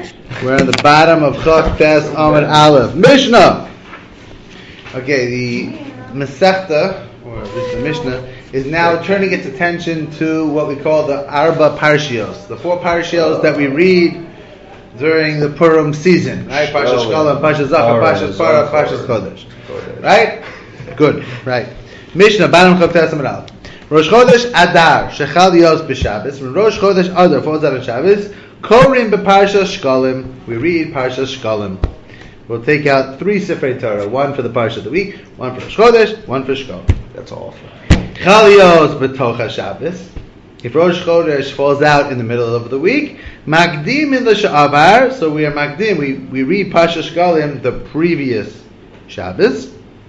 We're on the bottom of Chaf Tes Amud Aleph. Mishnah. Okay, the Masechta, or at least the Mishnah, is now turning its attention to what we call the Arba Parshios, the 4 Parshios that we read during the Purim season, right? Parshas Shkolim, Parshas Zachar, Parshas Parah, Parshas Kodesh. Right? Good, right. Mishnah, bottom Chaf Tes Amud Aleph. Rosh Chodesh Adar, Shechal Yos B'Shabbos. When Rosh Chodesh Adar falls out on Shabbos, Korim B'Parshas Shkolim. We read Parshas Shkolim. We'll take out 3 Sifrei Torah, 1 for the Parsha of the week, 1 for Rosh Chodesh, 1 for Shkolim. That's all. Chal Yos B'Tocha Shabbos. If Rosh Chodesh falls out in the middle of the week, Magdim in the Sha'avar. So we are Magdim. We read Parshas Shkolim the previous Shabbos.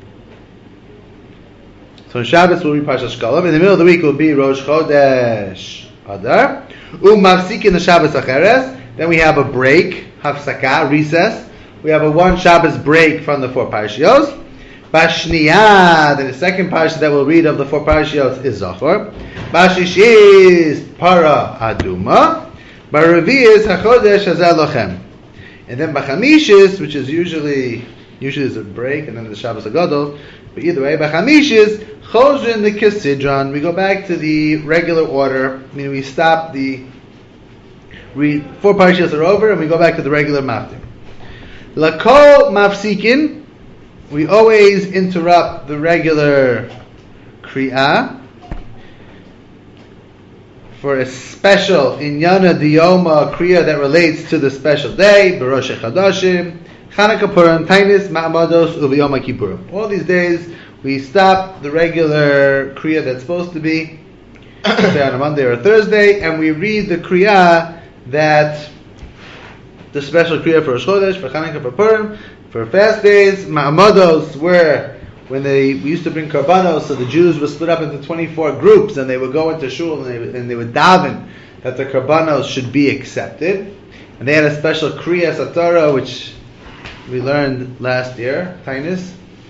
So on Shabbos we'll read Parshas Shkolim. In the middle of the week will be Rosh Chodesh Adar. Mafsik in the Shabbos Acheres. Then we have a break, Hafsaka, recess. We have a 1 Shabbos break from the 4 Parshios. Bashniya, then the second Parsha that we'll read of the 4 Parshios is Zachor. Bashish is Para Aduma. Baravi is HaChodesh Hazeh Lochem. And then Bachamishis, which is usually is a break, and then the Shabbos Agadol. But either way, Bachamishis, Chozrin the Kisidron. We go back to the regular order, meaning we stop 4 Parshios are over, and we go back to the regular Maftir. Lakol Mafsikin, we always interrupt the regular Kri'ah for a special Inyana Diyoma Kriya that relates to the special day, Barosh Chadashim, Chanukah Purim, Tainis, Ma'amados, Uviyom Kippurim. All these days we stop the regular Kriya that's supposed to be say on a Monday or a Thursday, and we read the Kriya that the special Kriya for Rosh Chodesh, for Chanukah, for Purim, for fast days, Ma'amados, where when we used to bring Karbanos, so the Jews were split up into 24 groups, and they would go into Shul, and they would daven that the Karbanos should be accepted. And they had a special Kriya Satara, which we learned last year, Tainis.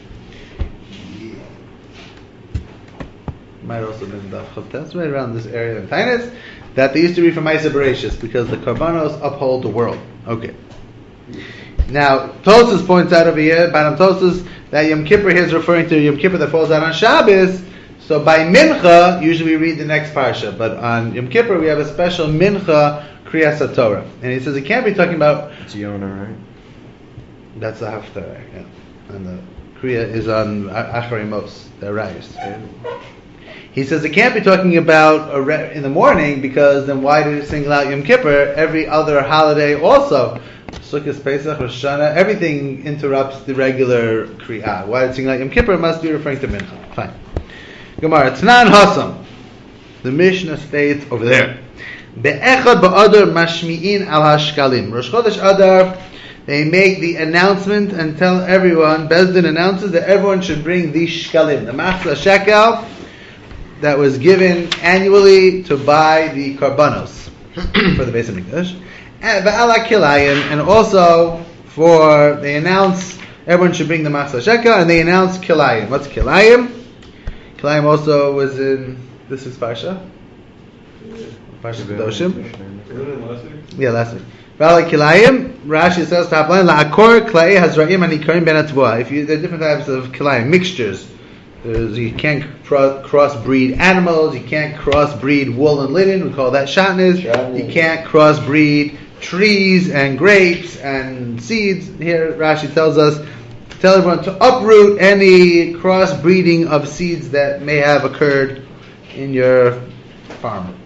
Might also been Daf Chavtes, right around this area in Tainis, that they used to read from Ma'aseh Bereishis, because the Karbanos uphold the world. Okay. Now, Tosas points out over here, Banam Tosas, that Yom Kippur here is referring to Yom Kippur that falls out on Shabbos. So by Mincha, usually we read the next Parsha, but on Yom Kippur we have a special Mincha Kriyas HaTorah. And he says it can't be talking about... It's Yonah, right? That's the Haftarah, yeah. And the Kriya is on Acharei Mos, the Arayos. He says it can't be talking about in the morning, because then why did it single out Yom Kippur? Every other holiday also, Sukkot, Pesach, Rosh Hashanah, everything interrupts the regular Kriyah. Why did it single out Yom Kippur? It must be referring to Mincha. Fine. Gemara, Tznan Hasam. The Mishnah states over there, Be'echad ba'adar mashmi'in al hashkalim. Rosh Chodesh Adar, they make the announcement and tell everyone, Bezdin announces that everyone should bring the shkalim, the machzah shekel, that was given annually to buy the karbanos for the Beis Hamikdash, and also they announce everyone should bring the machzah shekel, and they announce kilayim. What's kilayim? Kilayim also was in this is Parsha Kedoshim. Yeah, last week. V'ala kilayim. Rashi says top line la'akor kilayim hazraim anikarim ben atzvua. If there are different types of kilayim mixtures. You can't crossbreed animals. You can't crossbreed wool and linen. We call that shatnez. You can't crossbreed trees and grapes and seeds. Here Rashi tells us, tell everyone to uproot any crossbreeding of seeds that may have occurred in your farm.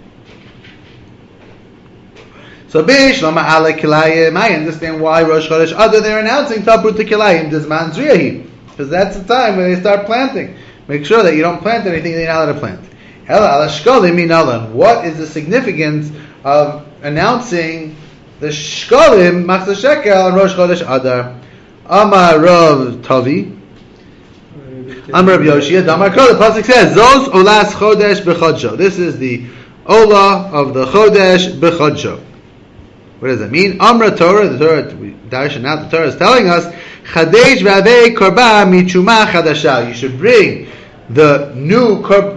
So Bishlama ala kilayim. I understand why Rosh Chodesh Adar they're announcing to uproot the kilayim dizman zriyahi, because that's the time when they start planting. Make sure that you don't plant anything that you're not allowed to plant. What is the significance of announcing the shkolim, machzah shekel, on Rosh Chodesh Adar? Amar Rav Tavi, Amar Rav Yoshia, Damar Kol. The pasuk says, "Zos olas chodesh b'chodsho." This is the olah of the chodesh b'chodsho. What does that mean? Amra Torah, the Torah, Darshan out, the Torah is telling us, Chadesh v'avei korban michuma chadasha. You should bring the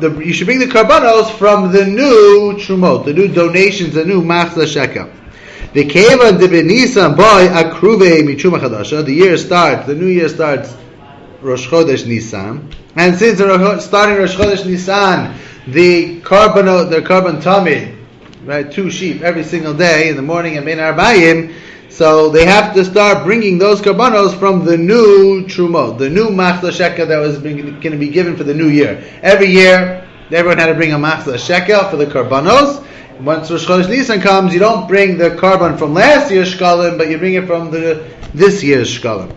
karbanos from the new trumot, the new donations, the new machzah shekel. The Keva de Nisan boy akruve mitruma chadasha. The new year starts Rosh Chodesh Nisan, and since starting Rosh Chodesh Nisan, the carbon tamid, right, 2 sheep every single day in the morning and Ben Arbayim, so they have to start bringing those karbanos from the new trumot, the new machzah shekel that was going to be given for the new year. Every year, everyone had to bring a machzah shekel for the karbanos. Once Rosh Chodesh Nisan comes, you don't bring the carbon from last year's shkalim, but you bring it from this year's shkalim.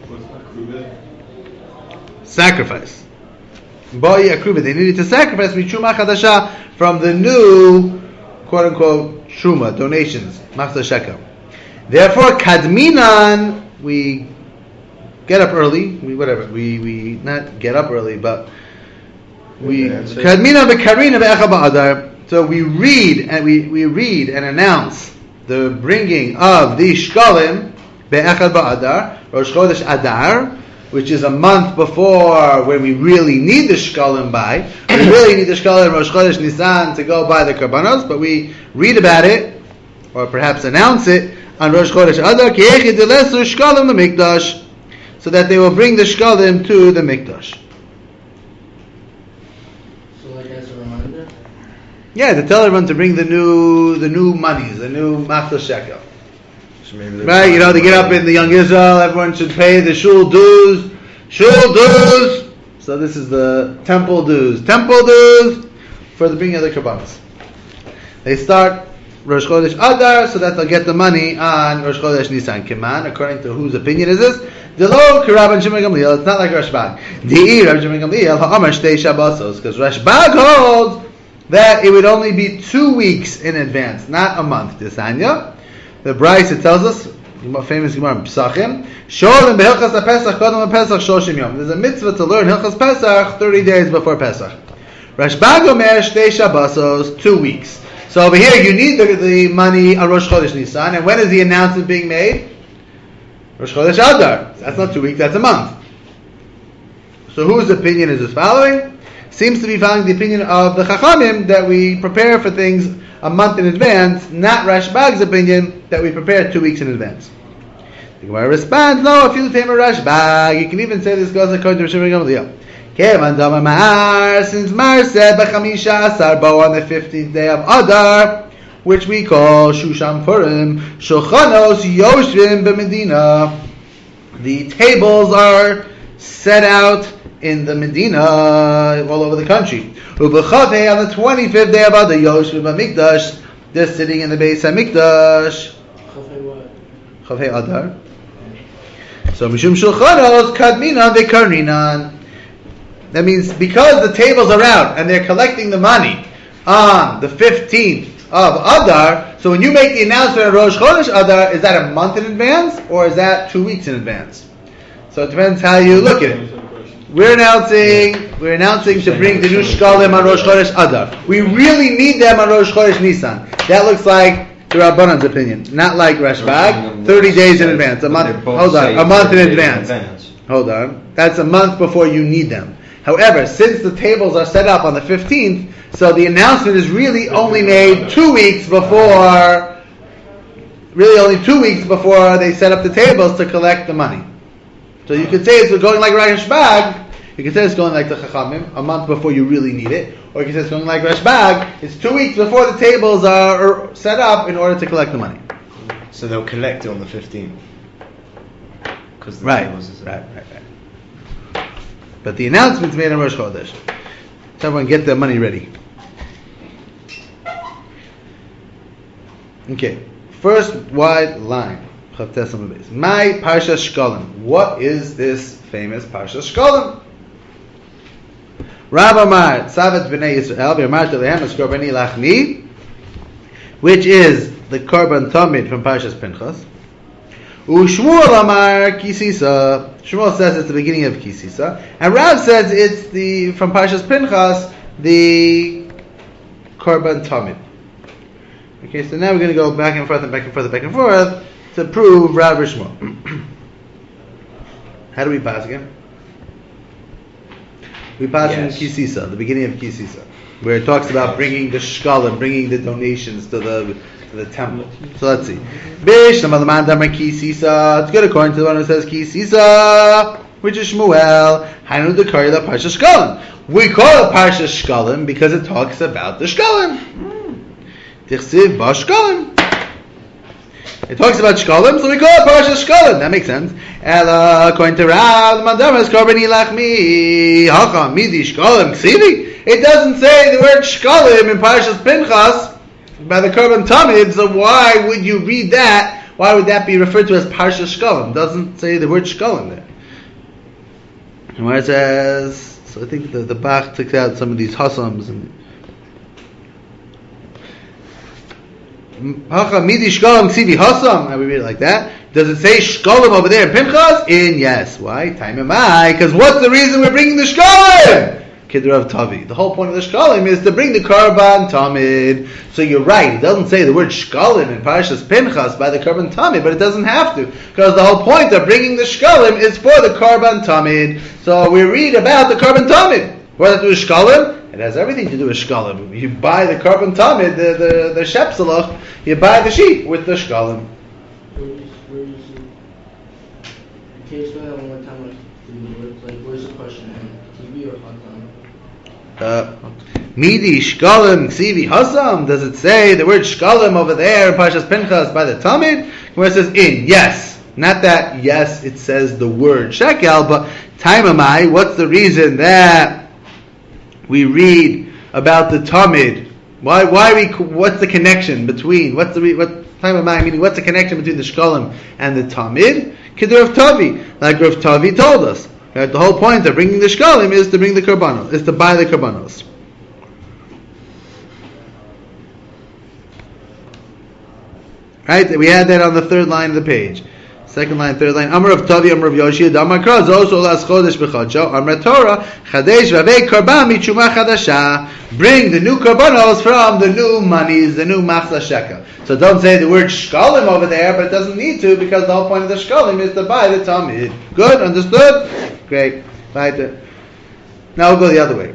Sacrifice. They needed to sacrifice mitruma chadasha from the new, quote unquote, truma, donations, machzah shekel. Therefore, kadminan, we get up early. We not get up early, but we kadminan bekarina be'echad ba'adar. So we read and announce the bringing of the shkalim be'echad ba'adar, Rosh Chodesh Adar, which is a month before when we really need the shkalim by. We really need the shkalim Rosh Chodesh Nisan to go buy the karbanos, but we read about it, or perhaps announce it, on Rosh Chodesh Adar, ki yechid lesu shkalim lemikdash, so that they will bring the shkalim to the mikdash. So like as a reminder? Yeah, to tell everyone to bring the new monies, the new machzah shekel. Right, they get up in the Young Israel, everyone should pay the shul dues. So this is the temple dues for the bringing of the karbanos. They start Rosh Chodesh Adar so that they'll get the money on Rosh Chodesh Nisan. Kiman, according to whose opinion is this? Delo Rabban Shimon Gamliel. It's not like Rashbag. Di'i Rabban Shimon Gamliel ha'amar shtei Shabbosos, because Rashbag holds that it would only be 2 weeks in advance, not a month. Desanya. The Brisa tells us, famous Gemara in Pesachim, Sholim beHilchas HaPesach Kodem HaPesach Shoshim Yom. There's a mitzvah to learn Hilchas Pesach 30 days before Pesach. Rashbag Omer Shtei Shabbosos, 2 weeks. So over here you need the money on Rosh Chodesh Nisan, and when is the announcement being made? Rosh Chodesh Adar. That's not 2 weeks, that's a month. So whose opinion is this following? Seems to be following the opinion of the Chachamim that we prepare for things a month in advance, not Rashbag's opinion that we prepare 2 weeks in advance. The Gemara responds, no, if you take a Rashbag, you can even say this goes according to Shimon Gamliel. Since Mar said B'chamisha Asar Bo on the 15th day of Adar, which we call Shushan Purim, Shulchanos Yoshvim b'Medina. The tables are set out in the Medina, all over the country. Ubechavei on the 25th day of Adar, Yoshvim b'Mikdash, they're sitting in the Beis HaMikdash. Chavei what? Chavei Adar. So Mishum Shulchanos Kadminan V'Karninan. That means because the tables are out and they're collecting the money on the 15th of Adar, so when you make the announcement of Rosh Chodesh Adar, is that a month in advance or is that 2 weeks in advance? So it depends how you look at it. We're announcing to bring the new shkalim on Rosh Chodesh Adar. We really need them on Rosh Chodesh Nisan. That looks like the Rabbanan's opinion, not like Rashbag. 30 days in advance. A month in advance. Hold on. That's a month before you need them. However, since the tables are set up on the 15th, so the announcement is really only made 2 weeks before, they set up the tables to collect the money. So you could say it's going like Rashbag, you could say it's going like the Chachamim, a month before you really need it, or you could say it's going like Rashbag, it's 2 weeks before the tables are set up in order to collect the money. So they'll collect it on the 15th. Right. But the announcement's made on Rosh Chodesh. So everyone get their money ready. Okay. First wide line. My Parsha Shkalim. What is this famous Parsha Shkalim? Rav Amar, Tzavat B'nai Yisrael, V'amar Telehem es Korbani Lachmi, which is the Korban Tamid from Parshas Pinchas. Shmuel Amar Kisisa. Shmuel says it's the beginning of Kisisa, and Rav says it's from Parshas Pinchas, the Korban Tamid. Okay, so now we're going to go back and forth to prove Rav or Shmuel. How do we pass again? We pass in Kisisa, the beginning of Kisisa, where it talks about bringing the shkalim, bringing the donations to the for the temple. So let's see. Bishlam Alaman Damar Ki Sisa. It's good according to the one who says Ki Sisa, which is Shmuel. Hanu Dekarila Parsha Shkalim. We call it Parsha Shkalim because it talks about the Shkalim. Tichsiv Ba Shkalim. It talks about Shkalim, so we call it Parsha Shkalim. That makes sense. Ela, according to Rav, Mandam is Korban Ilachmi. Hacha Midi Shkalim Ksivi. It doesn't say the word Shkalim in Parshas Pinchas by the Korban Tamid, so why would you read that? Why would that be referred to as Parsha Shkalim? It doesn't say the word Shkalim there. And where it says, so I think the Bach took out some of these Hassams and Hacha Midi Shkalim Ksivi Hassam. And we read it like that. Does it say Shkalim over there in Pinchas? In yes. Why? Time am I? Because what's the reason we're bringing the Shkalim? Kidrav Tavi. The whole point of the Shkalim is to bring the Karban Tamid. So you're right. It doesn't say the word Shkalim in Parashas Pinchas by the Karban Tamid, but it doesn't have to, because the whole point of bringing the Shkalim is for the Karban Tamid. So we read about the Karban Tamid. What does it do with Shkalim? It has everything to do with Shkalim. You buy the Karban Tamid, the Shepselach, you buy the sheep with the Shkalim. Can you explain that one more time? Like, where's the question? TV or Fatan? Midi Shkalim Ksivi Hasam. Does it say the word Shkalim over there in Parshas Pinchas by the Tamid? Where it says in, yes. Not that, yes, it says the word shekel, but Taimamai, what's the reason that we read about the Tamid? What's the connection between, Taimamai, meaning what's the connection between the Shkalim and the Tamid? Kidur of Tavi, like Rav Tavi told us. Right? The whole point of bringing the Shkalim is to bring the Karbanos, is to buy the Karbanos. Right? We had that on the third line of the page. Second line, third line. Amar of Tavi, Amar of Yoshia, Damar Kraz, also last Chodesh B'Chodjo, Amar Torah, Chadesh Vavei Karban Michuma Chadasha. Bring the new Karbanos from the new monies, the new Machzah Shekel. So don't say the word Shkalim over there, but it doesn't need to, because the whole point of the Shkalim is to buy the Tamid. Good? Understood? Great. Right. Now we'll go the other way.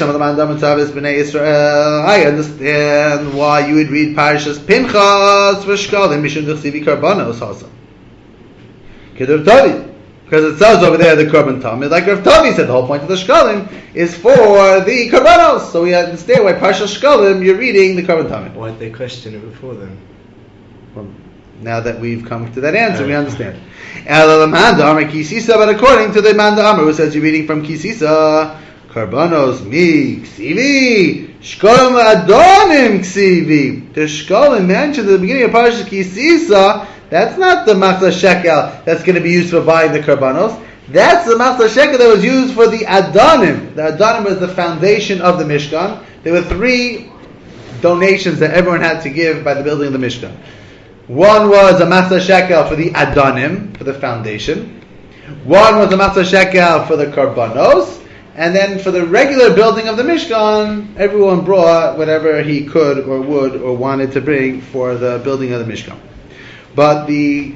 I understand why you would read Parashas Pinchas for Shkalim Mishum Dechsivi Karbanos also. Kidur Tavi. Because it says over there the Karban Tamid, like Rav Tavi said, the whole point of the Shkalim is for the Karbanos. So we understand why Parashas Shkalim you're reading the Karban Tamid. Why did they question it before then? Well, now that we've come to that answer, we understand. But according to the Manda Amar, who says you're reading from Kisisa, Karbanos mi ksivi, Shkalim adonim ksivi. The Shkalim mentioned at the beginning of Parashas Kisisa, that's not the Machzah Shekel that's going to be used for buying the Karbanos. That's the Machzah Shekel that was used for the Adonim. The Adonim was the foundation of the Mishkan. There were 3 donations that everyone had to give by the building of the Mishkan. One was a Machzah Shekel for the Adonim, for the foundation. One was a Machzah Shekel for the Karbanos. And then for the regular building of the Mishkan, everyone brought whatever he could or would or wanted to bring for the building of the Mishkan. But the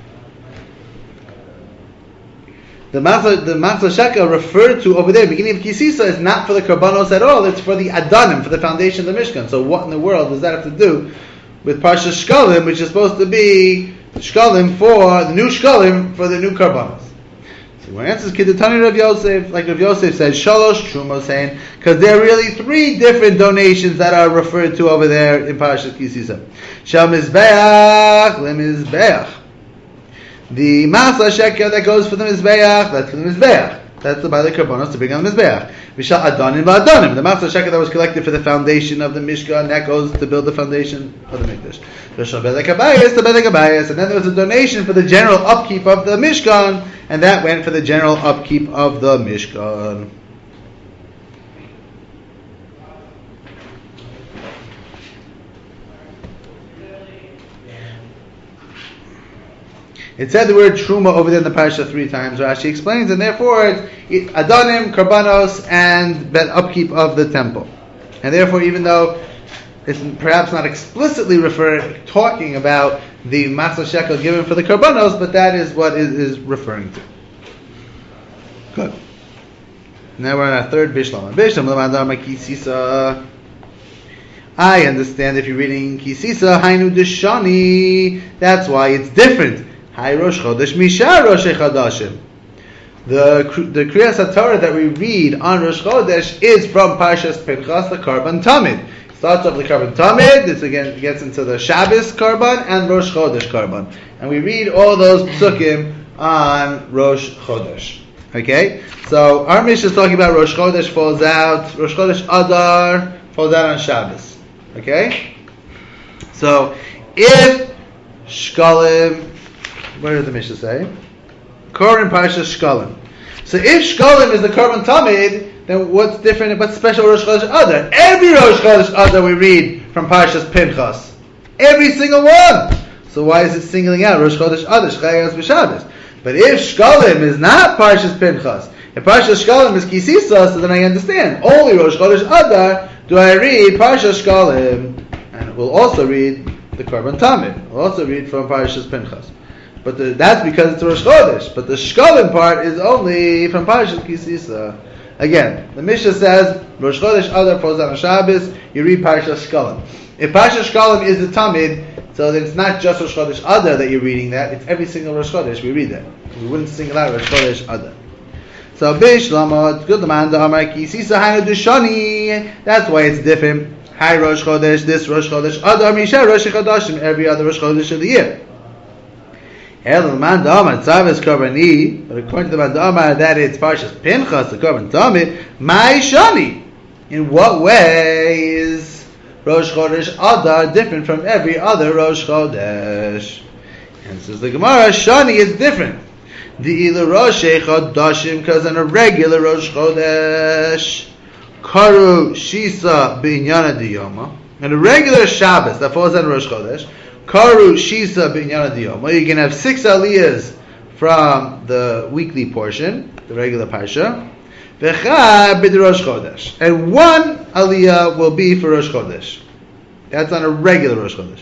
Machzah Shekel referred to over there, beginning of Kisisa, is not for the Karbanos at all. It's for the Adanim, for the foundation of the Mishkan. So what in the world does that have to do with Parshas Shkalim, which is supposed to be Shkalim for the new Shkalim for the new Karbanos? So my answer is Kidatani Rav Yosef, like Rav Yosef said, Shalosh Trumos, saying, because there are really 3 different donations that are referred to over there in Parashas Kisisa. Shal Mizbeach leMizbeach. The Machzah Shekel that goes for the Mizbeach, that's for the Mizbeach. That's to buy the Karbanos to bring on the Mizbeach. V'shal Adonim v'Adonim. The Machzah Shekel that was collected for the foundation of the Mishkan, that goes to build the foundation of the Mikdash. V'shal Bedek Habayis to Bedek Habayis. And then there was a donation for the general upkeep of the Mishkan, and that went for the general upkeep of the Mishkan. It said the word Truma over there in the parasha 3 times. Rashi explains, and therefore it's Adonim, Karbanos, and upkeep of the temple. And therefore, even though it's perhaps not explicitly talking about the Machzah Shekel given for the Karbanos, but that is what it is referring to. Good. Now we're on our third Bishlam. Bishlam Lamandar Makisisa. I understand if you're reading Kisisa, Hainu Deshani, that's why it's different. Hai Rosh Chodesh Mishar Rosh Chodashim. The Kriyas HaTorah that we read on Rosh Chodesh is from Parshas Pinchas, the Karban Tamid. Starts off the Karban Tamid, this again gets into the Shabbos Karban and Rosh Chodesh Karban. And we read all those psukim on Rosh Chodesh. Okay? So our Mishnah is talking about Rosh Chodesh falls out, Rosh Chodesh Adar falls out on Shabbos. Okay? So if Shkalim, what did the Mishnah say? Korban Parshas Shkalim. So if Shkalim is the Korban Tamid, then what's different about special Rosh Chodesh Adar? Every Rosh Chodesh Adar we read from Parshas Pinchas. Every single one. So why is it singling out Rosh Chodesh Adar, Shchayos B'Shabbos? But if Shkalim is not Parshas Pinchas, if Parshas Shkalim is Kisisa, so then I understand. Only Rosh Chodesh Adar do I read Parshas Shkalim, and we'll also read the Korban Tamid. We'll also read from Parshas Pinchas. But that's because it's Rosh Chodesh. But the Shkalim part is only from Parshas Kisisa. Again, the Mishnah says Rosh Chodesh Adar falls on Shabbos. You read Parshas Shkalim. If Parshas Shkalim is the Tamid, so then it's not just Rosh Chodesh Adar that you're reading that. It's every single Rosh Chodesh we read that. We wouldn't single out Rosh Chodesh Adar. So Bishlama, good man, the Amar Kisisa Hainu Dushani. That's why it's different. Hi Rosh Chodesh, this Rosh Chodesh Adar Misha Rosh Chodashim, every other Rosh Chodesh of the year. El man the Amar Tzavis Karbani, but according to the man the Amar that it's Parshas Pinchas, the Korban Tamid, Mai Shani. In what way is Rosh Chodesh Adar different from every other Rosh Chodesh? And says the Gemara, Shani is different. The Ilu Rosh Chodashim, because on a regular Rosh Chodesh, Karu Shisa B'inyana Diyoma, and a regular Shabbos that falls on Rosh Chodesh, Karu Shisa B'inyana Diyoma, you can have 6 aliyahs from the weekly portion, the regular Parsha, V'cha B'd Rosh Chodesh, and 1 aliyah will be for Rosh Chodesh. That's on a regular Rosh Chodesh.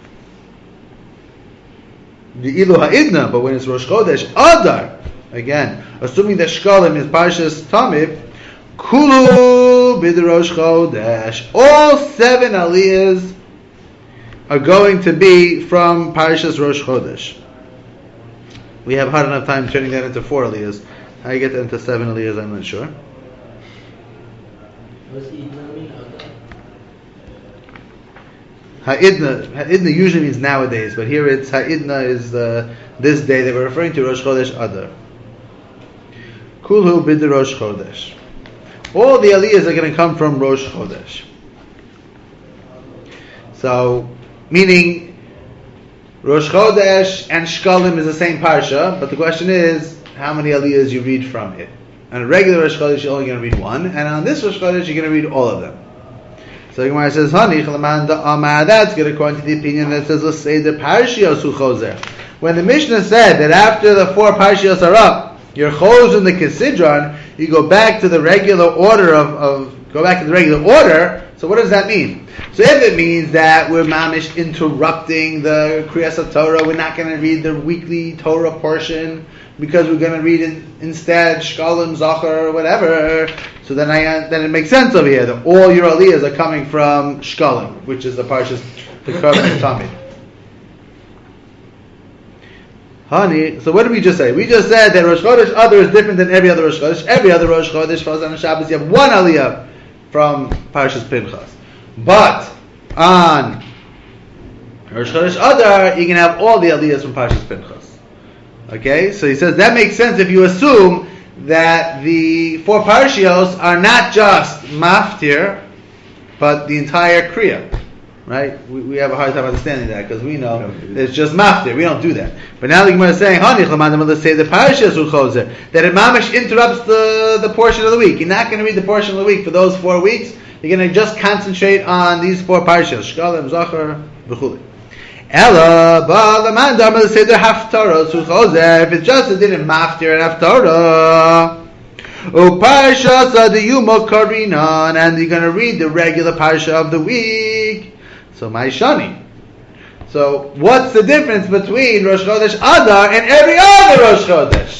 The Ilu Ha'idna, but when it's Rosh Chodesh Adar, again, assuming that Shkalim is Parshas Tamid, Kulu B'd Rosh Chodesh, all 7 aliyahs are going to be from Parshas Rosh Chodesh. We have hard enough time turning that into 4 aliyahs. How you get that into 7 aliyahs, I'm not sure. What's Idna mean? Ha'idna usually means nowadays, but here it's Ha'idna is this day that we're referring to, Rosh Chodesh Adar. Kulhu bid Rosh Chodesh. All the aliyahs are going to come from Rosh Chodesh. So, meaning Rosh Chodesh and Shkalim is the same parsha, but the question is how many aliyahs you read from it. On a regular Rosh Chodesh you're only going to read 1, and on this Rosh Chodesh you're going to read all of them. So the Gemara says, that's good according to the opinion that says, let's say the Parshios hu chozer. When the Mishnah said that after the 4 Parshios are up, you're chos in the Kisidron, you go back to the regular order so what does that mean? So if it means that we're mamish interrupting the Kriyas HaTorah, we're not going to read the weekly Torah portion, because we're going to read instead Shkalim, Zachar, or whatever, so then it makes sense over here that all your aliyahs are coming from Shkalim, which is the Parshas, the Korban Tamid. Honey, so what did we just say? We just said that Rosh Chodesh Adar is different than every other Rosh Chodesh. Every other Rosh Chodesh falls on Shabbos. You have 1 aliyah from Parshas Pinchas. But on Rosh Chodesh Adar, you can have all the aliyahs from Parshas Pinchas. Okay, so he says that makes sense if you assume that the 4 parshios are not just maftir, but the entire kriya. Right? We have a hard time understanding that because we know it's just maftir. We don't do that. But now the Gemara is saying, let's say the parashas hu chozer, that it mamish interrupts the portion of the week. You're not going to read the portion of the week for those 4 weeks. You're going to just concentrate on these 4 parashas, Shkalim, Zachar, v'chuli. Ella, but the man dama say the haftarah hu chozer. If it's just a din maftir and haftarah. Uparshas adiyuma karinan, and you're going to read the regular parsha of the week. So my shani. So what's the difference between Rosh Chodesh Adar and every other Rosh Chodesh?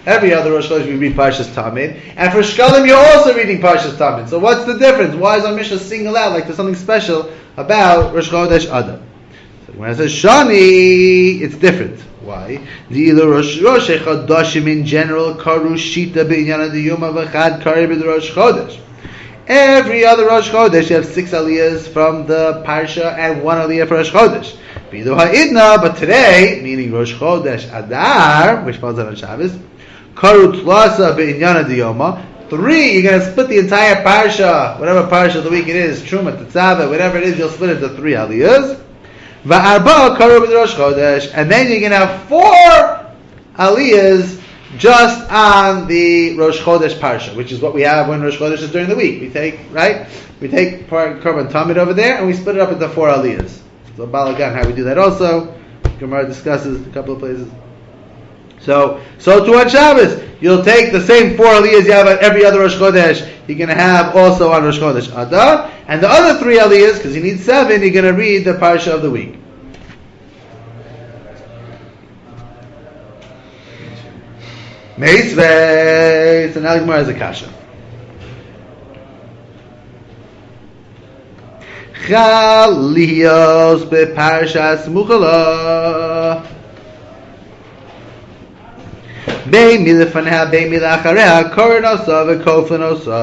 Every other Rosh Chodesh we read Parshas Tamid, and for Shkalim you're also reading Parshas Tamid. So what's the difference? Why is our Mishnah single out like there's something special about Rosh Chodesh Adar? So when it says Shani, it's different. Why? The Rosh Chodeshim in general karu shita b'inyan adiyuma v'chad kari b'Rosh Chodesh. Every other Rosh Chodesh you have 6 aliyahs from the Parsha and 1 aliyah for Rosh Chodesh. But today, meaning Rosh Chodesh Adar, which falls on Shabbos, karu tlasa b'inyan adiyuma. 3, you're going to split the entire Parsha, whatever Parsha of the week it is, Truma, Tetzaveh, whatever it is, you'll split it into 3 aliyahs. Va'arba karu b'Rosh Chodesh, and then you're going to have 4 aliyahs just on the Rosh Chodesh Parsha, which is what we have when Rosh Chodesh is during the week. We take Korban Tamid over there, and we split it up into 4 aliyahs. So Balagan, how we do that also, Gemara discusses a couple of places. So too on Shabbos, you'll take the same 4 aliyahs you have at every other Rosh Chodesh, you're going to have also on Rosh Chodesh Adar, and the other 3 aliyahs, because you need 7, you're going to read the Parsha of the week. Meisvei. So now the Gemara has a kasha. Chaliyos beParshas Mukhala. Bei milefanha, bei milachareh, korenosa v'koflenosa.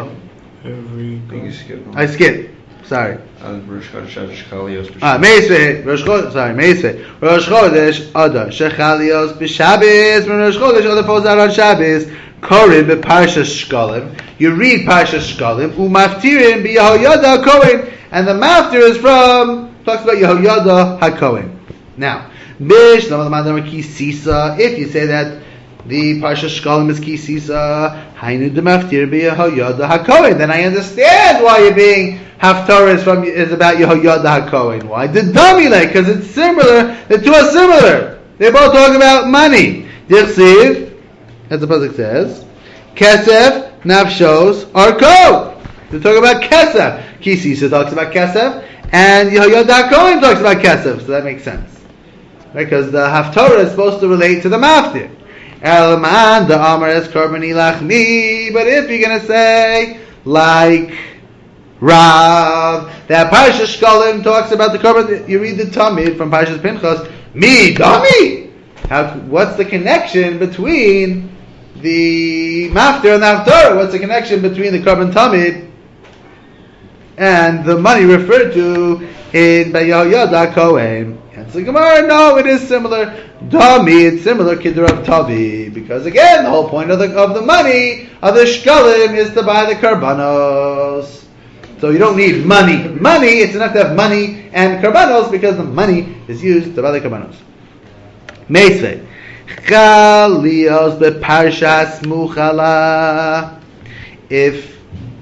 I skipped. Sorry. Rosh Chodesh Chaliyos. Meisvei. Rosh Chodesh Adar. Shechalios b'Shabbos. When Rosh Chodesh Adar falls out on Shabbos, Korim b'Parshas Shkalim. You read Parshas Shkalim. Umaftirin b'Yehoyada HaKohen. And the maftir is talks about Yehoyada HaKohen. Now, if you say that the Parshas Shkalim is Kisisa, Hainu demaftir b'Yehoyada HaKohen, then I understand why you're being Haftarah is about Yehoyada HaKohen. Why? The Damile, because it's similar. The two are similar. They both talk about money. Dichsiv, as the pasuk says, Kesef, Nafshos, Arko. They talk about Kesef. Kisisa talks about Kesef, and Yehoyada HaKohen talks about Kesef. So that makes sense, right? Because the Haftarah is supposed to relate to the Maftir. Elman the Amar es Karbani Lachmi. But if you're going to say like Rav, that Parshas Shkalim talks about the Korban, you read the Tamid from Parshas Pinchas, me, dummy! What's the connection between the Maftir and the Haftarah? What's the connection between the Korban Tamid and the money referred to in Yehoyada HaKohen? Answer the Gemara, no, it is similar. Dummy, it's similar Kidurav Tavi, because again, the whole point of the money of the Shkalim is to buy the Karbanos. So you don't need money. It's enough to have money and karbanos because the money is used to buy the karbanos. Meisvei. Chalios beParshas Mukhala. If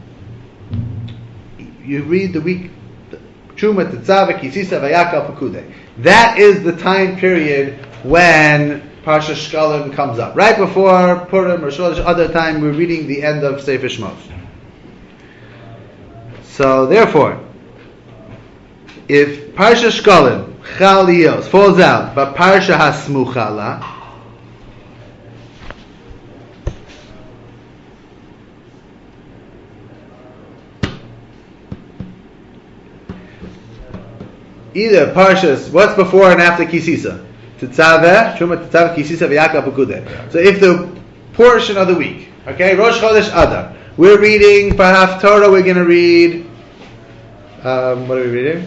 you read the week, Truma, Tetzaveh, Kisisa, Vayakal, Pekudei. That is the time period when Parshas Shkalim comes up. Right before Purim or Shodesh, other time we're reading the end of Sefer Shmos. So therefore, if Parsha Shkalim, Chaliyos, falls out, but Parsha Hasmuchala, either Parshas, what's before and after Kisisa? Tetzaveh, Truma Tetzaveh, Kisisa, V'yakal, Pekudei. So if the portion of the week, okay, Rosh Chodesh Adar, we're reading for Haftarah, we're going to read, what are we reading?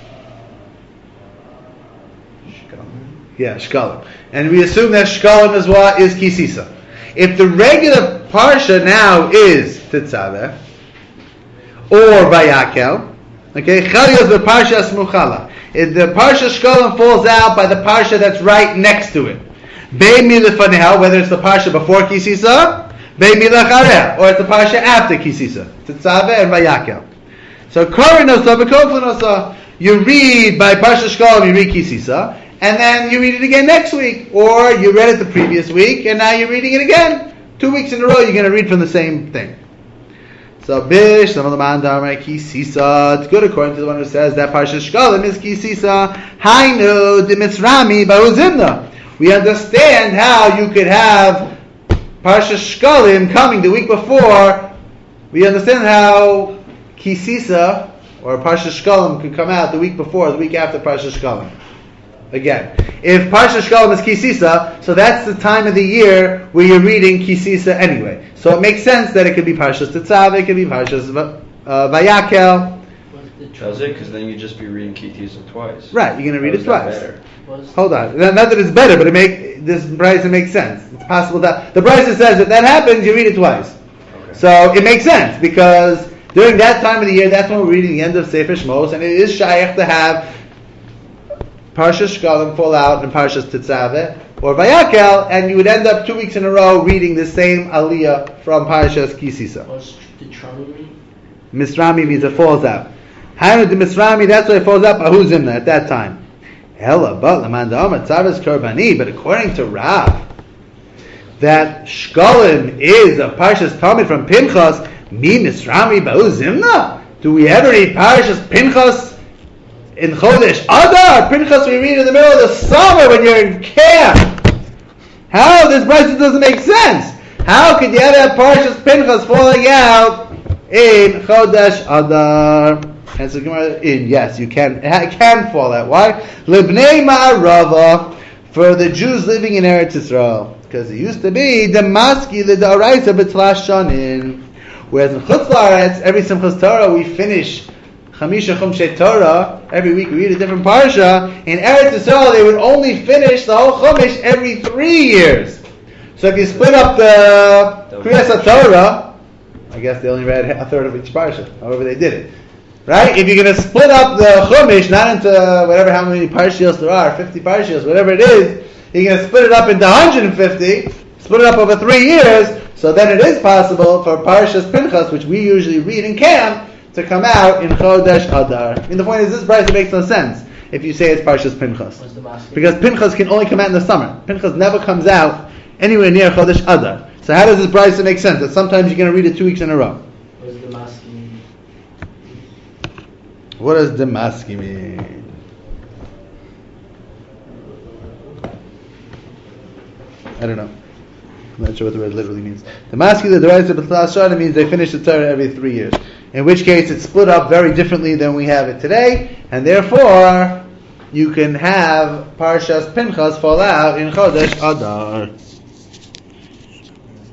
Shkalim. And we assume that Shkalim is what? Is Kisisa. If the regular Parsha now is Tetzaveh, or Vayakel, okay, Chaliyos the Parsha Smuchala. If the Parsha Shkalim falls out by the Parsha that's right next to it, Be'mi lefaneha, whether it's the Parsha before Kisisa, Be'mi lachareh, or it's the Parsha after Kisisa, Tetzaveh and Vayakel. So Korenosa v'Koflenosa, you read by Parsha Shkalim, you read Kisisa, and then you read it again next week, or you read it the previous week, and now you're reading it again. 2 weeks in a row, you're going to read from the same thing. So Bish, some of the Mandamar Kisisa, it's good according to the one who says that Parsha Shkalim is Kisisa. Hainu Dimitzrami Bahuzimna. We understand how you could have Parsha Shkalim coming the week before, we understand how Kisisa or Parsha Shkalim could come out the week before, the week after Parsha Shkalim. Again, if Parsha Shkalim is Kisisa, so that's the time of the year where you're reading Kisisa anyway. So it makes sense that it could be Parshas Tetzaveh, it could be Parshas Vayakel. Does it? Because then you'd just be reading Kitisa twice. Right, you're going to read it twice. Better? Hold on. Not that it's better, but this Brisa makes sense. It's possible that the Brisa says if that happens, you read it twice. Okay. So it makes sense because during that time of the year, that's when we're reading the end of Sefer Shmos, and it is shaykh to have Parshas Shkalim fall out and Parshas Tetzaveh or Vayakel, and you would end up 2 weeks in a row reading the same aliyah from Parshas Kisisa. What's the Trami mean? Misrami means it falls out. Hanu de Misrami, that's why it falls out Bahuzimna at that time. Ella, but Lamanda Omer Tzavas Korbani, but according to Rav, that Shkalim is a Parshas Talmud from Pinchas, Mi Misrami Bahuzimna? Do we ever read Parshas Pinchas in Chodesh Adar? Pinchas we read in the middle of the summer when you're in camp. How? This Brisa doesn't make sense. How could you ever have Parshas Pinchas falling out in Chodesh Adar? And so yes, you can. It can fall out. Why? Libnei Ma'arava, for the Jews living in Eretz Yisrael, because it used to be Damaski l'Daraisa b'Tlash Shanin. Whereas in Chutz La'aretz, every Simchas Torah we finish Chamisha Chumshei Torah. Every week we read a different parsha. In Eretz Yisrael, they would only finish the whole Chumash every 3 years. So if you split up the Kriyas HaTorah, I guess they only read a third of each parsha. However they did it. Right? If you're going to split up the Chumash, not into whatever, how many parshios there are, 50 parshios, whatever it is, you're going to split it up into 150, split it up over 3 years, so then it is possible for Parshas Pinchas, which we usually read in camp, to come out in Chodesh Adar. And the point is, this Brisa makes no sense if you say it's Parshas Pinchas. Because Pinchas can only come out in the summer. Pinchas never comes out anywhere near Chodesh Adar. So how does this Brisa make sense? That sometimes you're going to read it 2 weeks in a row. What does Damaski mean? I don't know. I'm not sure what the word literally means. Damaski the Daraisa B'Tlas Shana means they finish the Torah every 3 years. In which case it's split up very differently than we have it today, and therefore you can have Parshas Pinchas fall out in Chodesh Adar.